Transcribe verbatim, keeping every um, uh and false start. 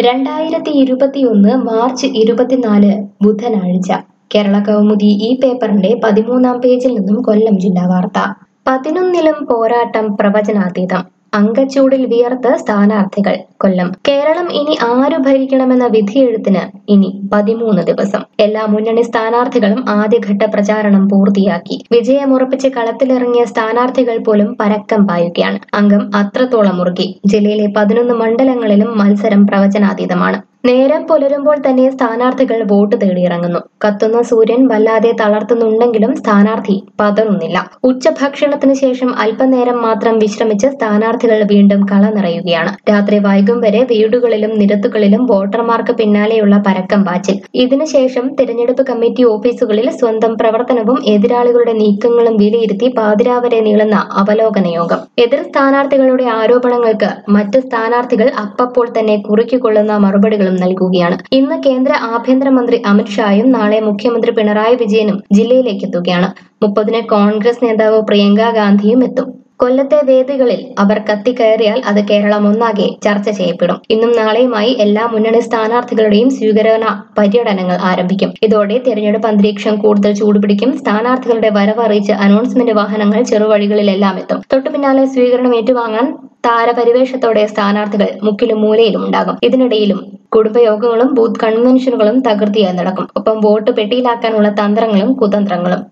രണ്ടായിരത്തി ഇരുപത്തിയൊന്ന് മാർച്ച് ഇരുപത്തിനാല് ബുധനാഴ്ച കേരള കൗമുദി ഈ പേപ്പറിന്റെ പതിമൂന്നാം പേജിൽ നിന്നും കൊല്ലം ജില്ലാ വാർത്ത. പതിനൊന്നിലും പോരാട്ടം പ്രവചനാതീതം. അങ്കച്ചൂടിൽ വിയർത്ത് സ്ഥാനാർത്ഥികൾ. കൊല്ലം. കേരളം ഇനി ആരു ഭരിക്കണമെന്ന വിധിയെഴുത്തിന് ഇനി പതിമൂന്ന് ദിവസം. എല്ലാ മുന്നണി സ്ഥാനാർത്ഥികളും ആദ്യഘട്ട പ്രചാരണം പൂർത്തിയാക്കി. വിജയമുറപ്പിച്ച് കളത്തിലിറങ്ങിയ സ്ഥാനാർത്ഥികൾ പോലും പരക്കം പായുകയാണ്. അംഗം അത്രത്തോളം മുറുകി. ജില്ലയിലെ പതിനൊന്ന് മണ്ഡലങ്ങളിലും മത്സരം പ്രവചനാതീതമാണ്. നേരം പുലരുമ്പോൾ തന്നെ സ്ഥാനാർത്ഥികൾ വോട്ട് തേടിയിറങ്ങുന്നു. കത്തുന്ന സൂര്യൻ വല്ലാതെ തളർത്തുന്നുണ്ടെങ്കിലും സ്ഥാനാർത്ഥി പതറുന്നില്ല. ഉച്ചഭക്ഷണത്തിന് ശേഷം അല്പനേരം മാത്രം വിശ്രമിച്ച് സ്ഥാനാർത്ഥികൾ വീണ്ടും കള നിറയുകയാണ്. രാത്രി വൈകും വരെ വീടുകളിലും നിരത്തുകളിലും വോട്ടർമാർക്ക് പിന്നാലെയുള്ള പരക്കം പാച്ചിൽ. ഇതിനുശേഷം തിരഞ്ഞെടുപ്പ് കമ്മിറ്റി ഓഫീസുകളിൽ സ്വന്തം പ്രവർത്തനവും എതിരാളികളുടെ നീക്കങ്ങളും വിലയിരുത്തി പാതിരാവരെ നീളുന്ന അവലോകന യോഗം. എതിർ സ്ഥാനാർത്ഥികളുടെ ആരോപണങ്ങൾക്ക് മറ്റ് സ്ഥാനാർത്ഥികൾ അപ്പപ്പോൾ തന്നെ കുറിക്കുകൊള്ളുന്ന മറുപടികളും നൽകുകയാണ്. ഇന്ന് കേന്ദ്ര ആഭ്യന്തരമന്ത്രി അമിത്ഷായും നാളെ മുഖ്യമന്ത്രി പിണറായി വിജയനും ജില്ലയിലേക്ക് എത്തുകയാണ്. മുപ്പതിന് കോൺഗ്രസ് നേതാവ് പ്രിയങ്ക ഗാന്ധിയും എത്തും. കൊല്ലത്തെ വേദികളിൽ അവർ കത്തിക്കയറിയാൽ അത് കേരളം ഒന്നാകെ ചർച്ച ചെയ്യപ്പെടും. ഇന്നും നാളെയുമായി എല്ലാ മുന്നണി സ്ഥാനാർത്ഥികളുടെയും സ്വീകരണ പര്യടനങ്ങൾ ആരംഭിക്കും. ഇതോടെ തെരഞ്ഞെടുപ്പ് അന്തരീക്ഷം കൂടുതൽ ചൂടുപിടിക്കും. സ്ഥാനാർത്ഥികളുടെ വരവ് അറിയിച്ച് അനൗൺസ്മെന്റ് വാഹനങ്ങൾ ചെറുവഴികളിലെല്ലാം എത്തും. തൊട്ടു പിന്നാലെ സ്വീകരണം ഏറ്റുവാങ്ങാൻ താരപരിവേഷത്തോടെ സ്ഥാനാർത്ഥികൾ മുക്കിലും മൂലയിലും ഉണ്ടാകും. ഇതിനിടയിലും കുടുംബയോഗങ്ങളും ബൂത്ത് കൺവെൻഷനുകളും തകൃതിയായി നടക്കും. ഒപ്പം വോട്ട് പെട്ടിയിലാക്കാനുള്ള തന്ത്രങ്ങളും കുതന്ത്രങ്ങളും.